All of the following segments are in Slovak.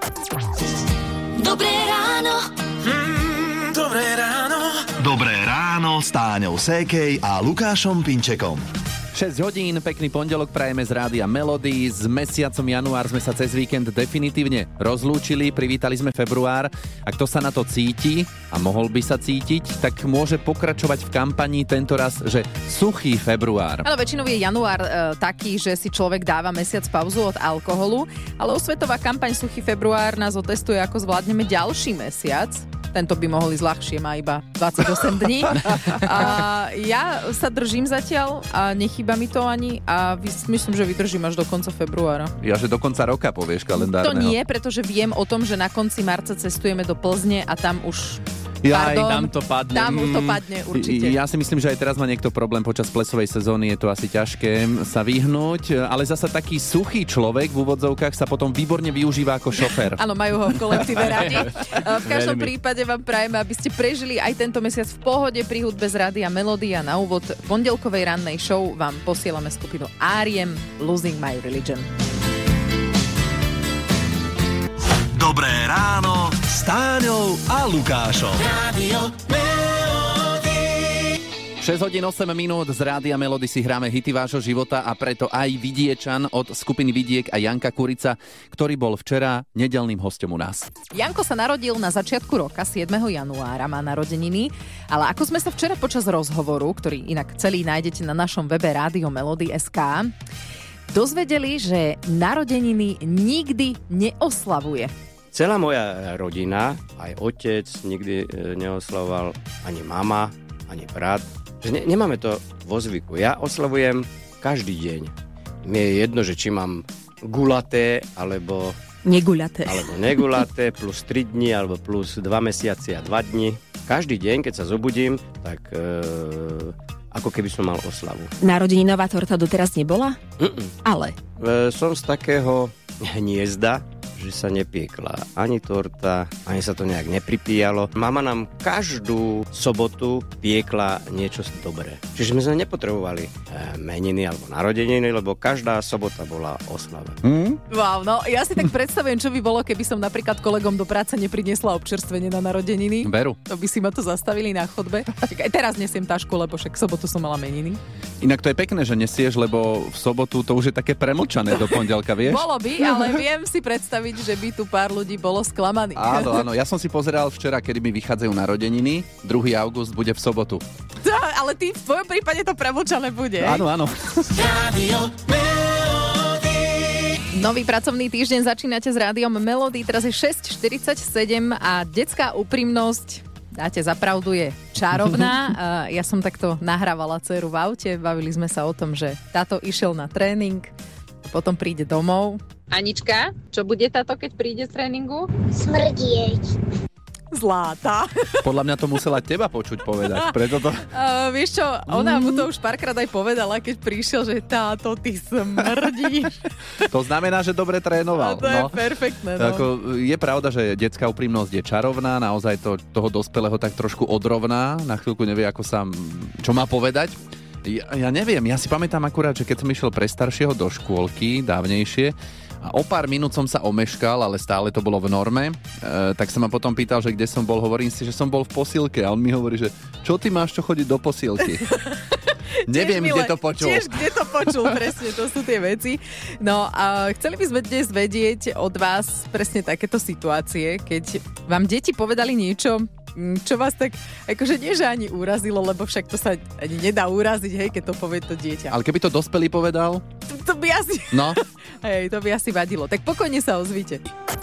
Dobré ráno. Dobré ráno. Dobré ráno s Táňou Sékej a Lukášom Pinčekom. 6 hodín, pekný pondelok prajeme z Rádia Melody. S mesiacom január sme sa cez víkend definitívne rozlúčili, privítali sme február. A kto sa na to cíti a mohol by sa cítiť, tak môže pokračovať v kampani tentoraz, že suchý február. Ale väčšinou je január taký, že si človek dáva mesiac pauzu od alkoholu, ale osvetová kampaň Suchý február nás otestuje, ako zvládneme ďalší mesiac. Tento by mohol ísť ľahšie, má iba 28 dní. A ja sa držím zatiaľ a nechýba mi to ani a myslím, že vydržím až do konca februára. Ja, že do konca roka povieš kalendárneho. To nie, pretože viem o tom, že na konci marca cestujeme do Plzne a tam už... Tam to padne. Tam to padne, určite. Ja si myslím, že aj teraz má niekto problém počas plesovej sezóny, je to asi ťažké sa vyhnúť, ale zasa taký suchý človek v úvodzovkách sa potom výborne využíva ako šofér. Áno, majú ho v kolektíve radi. V každom prípade vám prajeme, aby ste prežili aj tento mesiac v pohode pri hudbe z Rádia Melody a na úvod pondelkovej rannej show vám posielame skupinu R.E.M. Losing My Religion. Dobré ráno s Táňou a Lukášom. Radio Melody. 6 hodín 8 minút z Rádia Melody si hráme hity vášho života a preto aj Vidiečan od skupiny Vidiek a Janka Kurica, ktorý bol včera nedeľným hosťom u nás. Janko sa narodil na začiatku roka, 7. januára, má narodeniny, ale ako sme sa včera počas rozhovoru, ktorý inak celý nájdete na našom webe Radio Melody.sk, dozvedeli, že narodeniny nikdy neoslavuje. Celá moja rodina, aj otec nikdy neoslavoval, ani mama, ani brat. Nemáme to vo zvyku. Ja oslavujem každý deň. Mne je jedno, že či mám gulaté, alebo negulaté, plus 3 dni, alebo plus 2 mesiace a 2 dni. Každý deň, keď sa zobudím, tak ako keby som mal oslavu. Narodeninová torta doteraz nebola? Ale? Som z takého hniezda, že sa nepiekla ani torta, ani sa to nejak nepripíjalo. Mama nám každú sobotu piekla niečo dobré. Čiže sme nepotrebovali meniny alebo narodeniny, lebo každá sobota bola oslava. Wow, no ja si tak predstavujem, čo by bolo, keby som napríklad kolegom do práce nepriniesla občerstvenie na narodeniny. Veru. To by si ma to zastavili na chodbe. Aj teraz nesiem tašku, lebo však v sobotu som mala meniny. Inak to je pekné, že nesieš, lebo v sobotu to už je také premlčané do pondelka, vieš? Bolo by, ale viem si predstaviť, že by tu pár ľudí bolo sklamaných. Áno, ja som si pozeral včera, kedy mi vychádzajú narodeniny, 2. august bude v sobotu. Ale ty v tvojom prípade to premlčané bude. Áno. Radio Melody. Nový pracovný týždeň začínate s Rádiom Melody, teraz je 6:47 a detská úprimnosť, dáte za pravdu, je čarovná. Ja som takto nahrávala dceru v aute, bavili sme sa o tom, že táto išiel na tréning, potom príde domov. Anička, čo bude táto, keď príde z tréningu? Smrdieť. Zláta. Podľa mňa to musela teba počuť povedať, preto to... Vieš čo, ona mu to už párkrát aj povedala, keď prišiel, že táto, ty smrdíš. To znamená, že dobre trénoval. To je perfektné. No. Ako, je pravda, že detská úprimnosť je čarovná, naozaj toho dospelého tak trošku odrovná, na chvíľku nevie, ako sa, čo má povedať. Ja neviem, ja si pamätám akurát, že keď som išiel pre staršieho do škôlky, dávnejšie, a o pár minút som sa omeškal, ale stále to bolo v norme, tak sa ma potom pýtal, že kde som bol, hovorím si, že som bol v posilke a on mi hovorí, že čo ty máš čo chodiť do posilky? Neviem, kde to počul. Tiež kde to počul, presne, to sú tie veci. No a chceli by sme dnes vedieť od vás presne takéto situácie, keď vám deti povedali niečo, čo vás tak, akože nie, že ani urazilo, lebo však to sa ani nedá uraziť, hej, keď to povie to dieťa. Ale keby to dospelý povedal? To by asi... No. Hej, to by asi vadilo. Tak pokojne sa ozvite.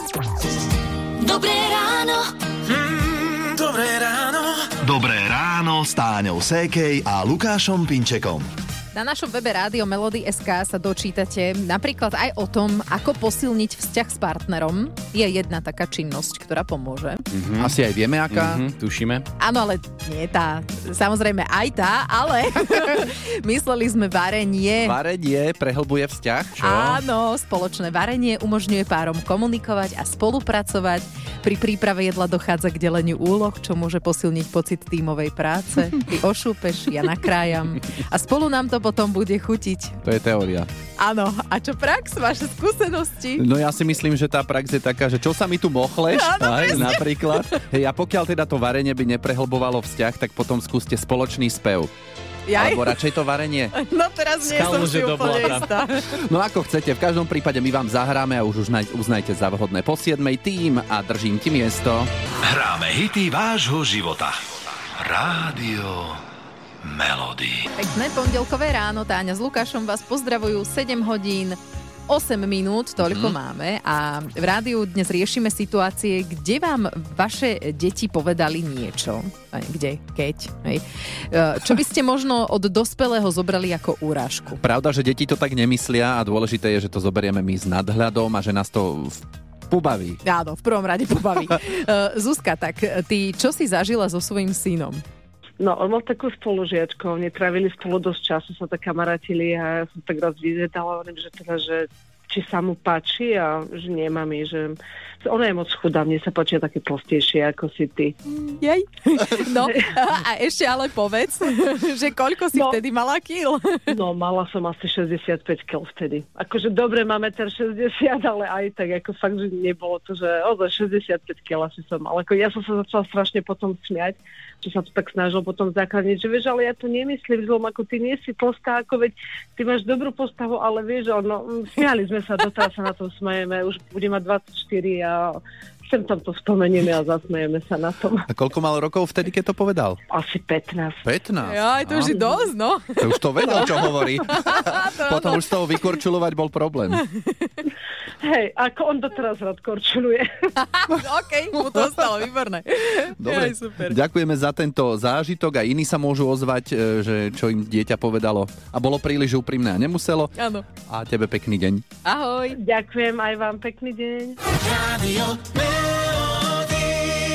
Dobré ráno. Dobré ráno. Dobré ráno s Táňou Sékej a Lukášom Pinčekom. Na našom webe Rádio Melody.sk sa dočítate napríklad aj o tom, ako posilniť vzťah s partnerom. Je jedna taká činnosť, ktorá pomôže. Asi aj vieme, aká. Tušíme. Áno, ale nie tá. Samozrejme aj tá, ale mysleli sme varenie. Varenie prehlbuje vzťah, čo? Áno, spoločné varenie umožňuje párom komunikovať a spolupracovať. Pri príprave jedla dochádza k deleniu úloh, čo môže posilniť pocit tímovej práce. Ty ošúpeš, ja nakrájam a spolu nám to potom bude chutiť. To je teória. Áno, a čo prax? Vaše skúsenosti? No ja si myslím, že tá prax je taká, že čo sa mi tu mochleš, aj, napríklad. Hej, a pokiaľ teda to varenie by neprehlbovalo vzťah, tak potom skúste spoločný spev. Jaj? Alebo radšej to varenie. No teraz nie som si úplne istá. No ako chcete, v každom prípade my vám zahráme a už uznajte za vhodné. Po 7. tým a držím ti miesto. Hráme hity vášho života. Rádio Melody. Pekné pondelkové ráno, Táňa s Lukášom vás pozdravujú. 7 hodín 8 minút, toľko máme a v rádiu dnes riešime situácie, kde vám vaše deti povedali niečo. Kde? Keď? Hej. Čo by ste možno od dospelého zobrali ako úrážku? Pravda, že deti to tak nemyslia a dôležité je, že to zoberieme my s nadhľadom a že nás to pobaví. Áno, v prvom rade pobaví. Zuzka, tak ty čo si zažila so svojím synom? No, on mal takú spolužiačku, oni trávili spolu dosť času, sa tak kamarátili a ja som tak raz vyzvedala, že teda, že či sa mu páči a že nie, mami, že ona je moc chudá, mne sa páčia také tlstejšie ako si ty. Jej. No a ešte ale povedz, že koľko si vtedy mala kil? No, mala som asi 65 kil vtedy. Akože dobre, máme teraz 60, ale aj tak, ako fakt, že nebolo to, že 65 kil asi som mala. Ako ja som sa začala strašne potom smiať, že sa to tak snažil potom základniť, že vieš, ale ja to nemyslím zlom, ako ty nie si tlstá, ako veď ty máš dobrú postavu, ale vieš, no, smiali sme sa, doteraz sa na tom smejeme, už bude mať 24 a sem tam to spomenieme a zasmejeme sa na tom. A koľko mal rokov vtedy, keď to povedal? Asi 15. 15? Ja, to už je dosť, no. To už to vedel, čo hovorí. Potom už z toho vykorčulovať bol problém. Hej, ako on doteraz rád korčuluje. OK, mu to ostalo, výborné. Dobre, super. Ďakujeme za tento zážitok a iní sa môžu ozvať, že čo im dieťa povedalo a bolo príliš úprimné a nemuselo. Áno. A tebe pekný deň. Ahoj. Ďakujem aj vám, pekný deň. Rádio Melody.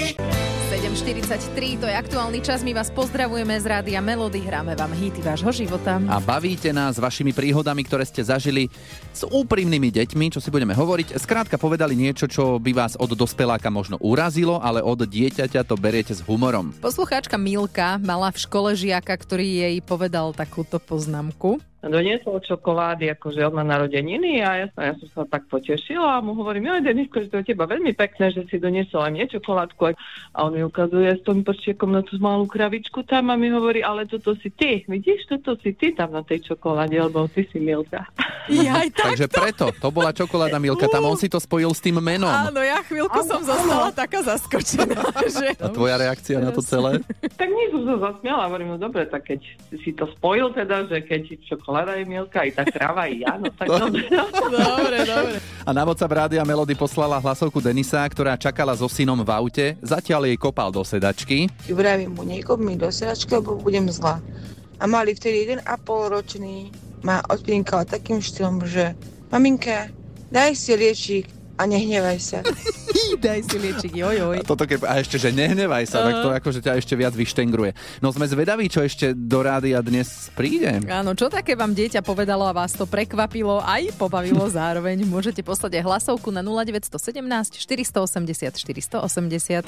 7:43, to je aktuálny čas, my vás pozdravujeme z Rádia Melody, hráme vám hity vášho života. A bavíte nás vašimi príhodami, ktoré ste zažili s úprimnými deťmi, čo si budeme hovoriť. Skrátka povedali niečo, čo by vás od dospeláka možno urazilo, ale od dieťaťa to beriete s humorom. Poslucháčka Milka mala v škole žiaka, ktorý jej povedal takúto poznámku. Doniesol čokolády, akože od ma narodeniny a ja som sa tak potešila a mu hovorím, joj Denisko, že to je teba veľmi pekné, že si doniesol aj mne čokoládku. A on mi ukazuje s tom prstiekom na tú malú kravičku tam a mi hovorí, ale toto si ty, vidíš, toto si ty tam na tej čokoláde, lebo ty si Milka. Takže preto, to bola čokoláda Milka, tam on si to spojil s tým menom. Áno, ja chvíľku som zostala taká zaskočená. Že... A tvoja reakcia na to celé? Tak nie som sa zasmiala, hovorím, no dobre, tak keď si to spojil teda, že keď čokoláda je Milka, aj tá kráva, aj ja, no tak dobre. Dobre. A na WhatsApp Rádia Melody poslala hlasovku Denisa, ktorá čakala so synom v aute, zatiaľ jej kopal do sedačky. Vravím mu, nekop mi do sedačky, lebo budem zlá. A mali vtedy 1,5 ročný, ma odpinkala takým štýlom, že maminka, daj si liečík a nehnevaj sa. Daj si liečík, joj. A ešte, že nehnevaj sa, tak to akože ťa ešte viac vyštengruje. No sme zvedaví, čo ešte do rádia dnes príde. Áno, čo také vám dieťa povedalo a vás to prekvapilo aj pobavilo zároveň. Môžete poslať aj hlasovku na 0917 480 480.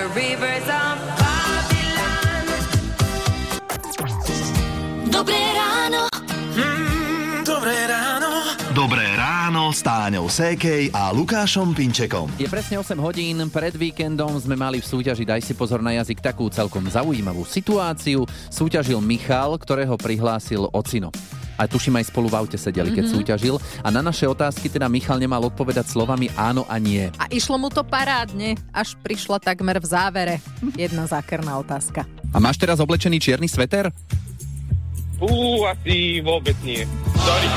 Dobré ráno. Dobré ráno. Dobré ráno s Táňou Sékej a Lukášom Pinčekom. Je presne 8 hodín, pred víkendom sme mali v súťaži Daj si pozor na jazyk takú celkom zaujímavú situáciu. Súťažil Michal, ktorého prihlásil ocino. A tuším aj spolu v aute sedeli, keď súťažil. A na naše otázky teda Michal nemal odpovedať slovami áno a nie. A išlo mu to parádne, až prišla takmer v závere jedna zákerná otázka. A máš teraz oblečený čierny sveter? Asi vôbec nie. Sorry.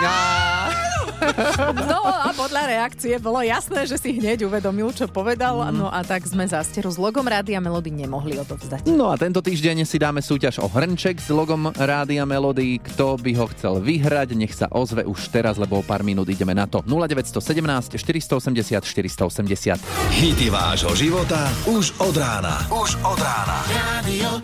No a podľa reakcie bolo jasné, že si hneď uvedomil, čo povedal. No a tak sme zásteru s logom Rádia Melody nemohli odovzdať. No a tento týždeň si dáme súťaž o hrnček s logom Rádia Melody. Kto by ho chcel vyhrať, nech sa ozve už teraz, lebo o pár minút ideme na to. 0917 480 480. Hity vášho života už od rána. Rádio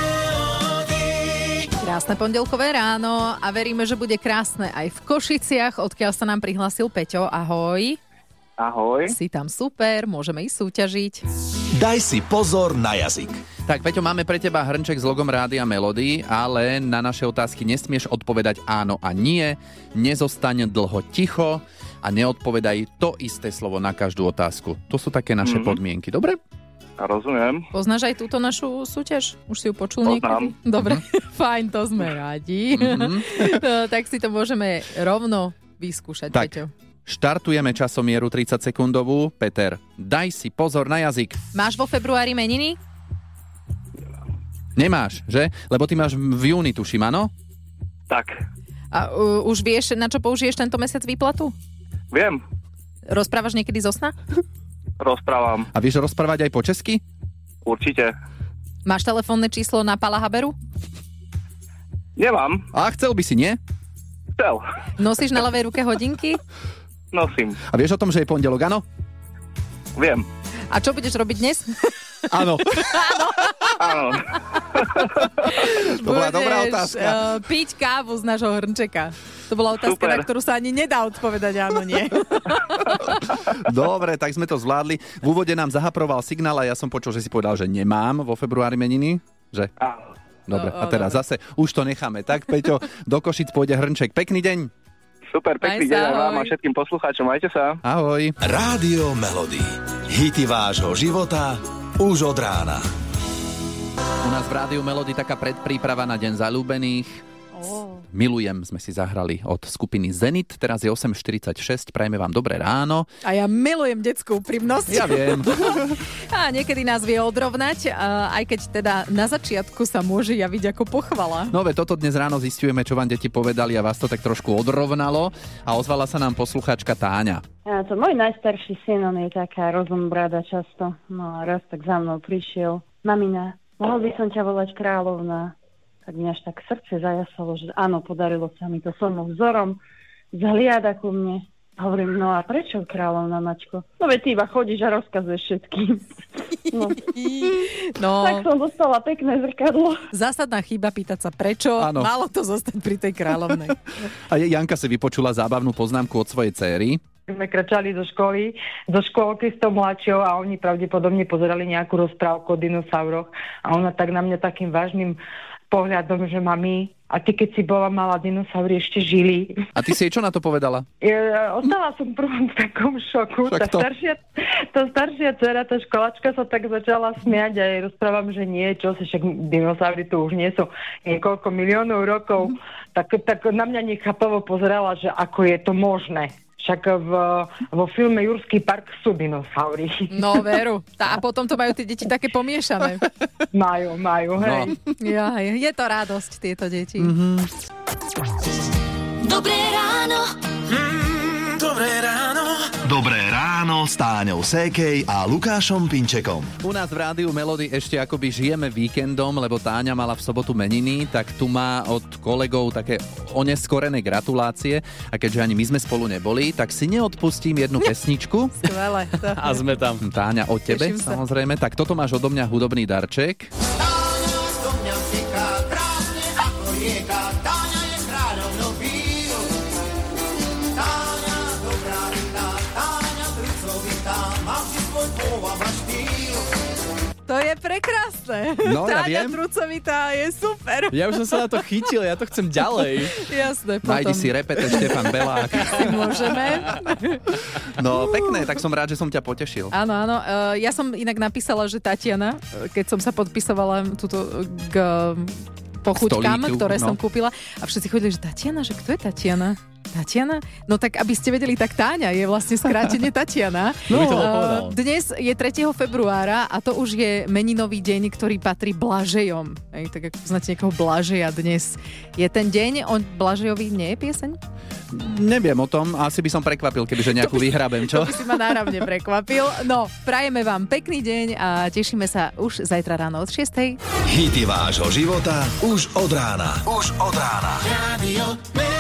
Krásne pondelkové ráno a veríme, že bude krásne aj v Košiciach, odkiaľ sa nám prihlásil Peťo. Ahoj. Ahoj. Si tam super, môžeme ísť súťažiť. Daj si pozor na jazyk. Tak, Peťo, máme pre teba hrnček s logom Rádia Melody, ale na naše otázky nesmieš odpovedať áno a nie, nezostaň dlho ticho a neodpovedaj to isté slovo na každú otázku. To sú také naše podmienky, dobre? Rozumiem. Poznáš aj túto našu súťaž? Už si ju počul Poznám. niekedy? Dobre, fajn, to sme radi. Tak si to môžeme rovno vyskúšať, Tak. Peťo. Štartujeme časomieru 30-sekundovú. Peter, daj si pozor na jazyk. Máš vo februári meniny? Nemáš, že? Lebo ty máš v júni, tuším, áno? Tak, A už vieš, na čo použiješ tento mesiac výplatu? viem. Rozprávaš niekedy zo sna? Rozprávam. A vieš rozprávať aj po česky? Určite. Máš telefónne číslo na Pala Haberu? Nemám. A chcel by si, nie? Chcel. Nosíš na ľavej ruke hodinky? Nosím. A vieš o tom, že je pondelok, áno? Viem. A čo budeš robiť dnes? Áno. Áno. To bola dobrá Budeš, otázka. piť kávu z nášho hrnčeka. To bola otázka, Super. na ktorú sa ani nedá odpovedať áno, nie. Dobre, tak sme to zvládli. V úvode nám zahaproval signál a ja som počul, že si povedal, že nemám vo februári meniny. Že? Dobre, a teraz zase už to necháme. Tak, Peťo, do Košic pôjde hrnček. Pekný deň. Super, pekný deň aj vám a všetkým poslucháčom. Majte sa. Ahoj. Rádio Melody. Hity vášho života už od rána. U nás v Rádiu Melody taká predpríprava na Deň zaľúbených. Milujem sme si zahrali od skupiny Zenit. Teraz je 8.46. Prajeme vám dobré ráno. A ja milujem detskú úprimnosť. Ja viem. A niekedy nás vie odrovnať, aj keď teda na začiatku sa môže javiť ako pochvala. No toto dnes ráno zistujeme, čo vám deti povedali a vás to tak trošku odrovnalo. A ozvala sa nám poslucháčka Táňa. To môj najstarší syn, on je taká rozumbrada často. No a raz tak za mnou prišiel. Mamina, mohol by som ťa volať kráľovna? Tak mi až tak srdce zajasalo, že áno, podarilo sa mi to, som mu vzorom, zhliada ku mne. Hovorím, no a prečo kráľovna, Mačko? No veď ty iba chodíš a rozkazuješ všetkým. No. Tak som dostala pekné zrkadlo. Zásadná chyba pýtať sa prečo, Áno. malo to zostať pri tej kráľovnej. A Janka si vypočula zábavnú poznámku od svojej céry. Sme kračali do škôlky s tou mladšou a oni pravdepodobne pozerali nejakú rozprávku o dinosauroch a ona tak na mňa takým vážnym pohľadom, že mami, a ty keď si bola malá, dinosaury ešte žili. A ty si jej čo na to povedala? Ostala som prvom v takom šoku. Tá staršia dcera, tá školačka sa tak začala smiať a jej rozprávam, že nie, čo si, však dinosaury tu už nie sú niekoľko miliónov rokov. Tak na mňa nechápavo pozerala, že ako je to možné. Však vo filme Jurský park sú dinosaury. No veru. A potom to majú tie deti také pomiešané. Majú, hej. Ja, je to radosť, tieto deti. Dobré ráno. Dobré ráno. Dobré ráno s Táňou Sékej a Lukášom Pinčekom. U nás v Rádiu Melody ešte akoby žijeme víkendom, lebo Táňa mala v sobotu meniny, tak tu má od kolegov také oneskorené gratulácie a keďže ani my sme spolu neboli, tak si neodpustím jednu pesničku. Skvelé. A sme tam. Táňa, od tebe, samozrejme. Tak toto máš odo mňa hudobný darček. To je prekrásne. No, ja Táňa viem. Trucovitá je super. Ja už som sa na to chytil, ja to chcem ďalej. Jasné, potom. Nájdi si repete Štefan Belák. Si môžeme. No, pekné, tak som rád, že som ťa potešil. Áno, áno. Ja som inak napísala, že Tatiana, keď som sa podpisovala túto k pochuťkám, Stolíku, ktoré no. som kúpila a všetci chodili, že Tatiana, že kto je Tatiana? Tatiana? No tak, aby ste vedeli, tak Táňa je vlastne skrátenie Tatiana. No, by to bol povedal. Dnes je 3. februára a to už je meninový deň, ktorý patrí Blažejom. Tak ako poznáte niekoho Blažeja dnes. Je ten deň, on Blažejovi nie je pieseň? Neviem o tom, asi by som prekvapil, kebyže nejakú vyhrabem, čo? To by si ma náravne prekvapil. No, prajeme vám pekný deň a tešíme sa už zajtra ráno od 6:00. Hity vášho života už od rána. Už od rána. Radio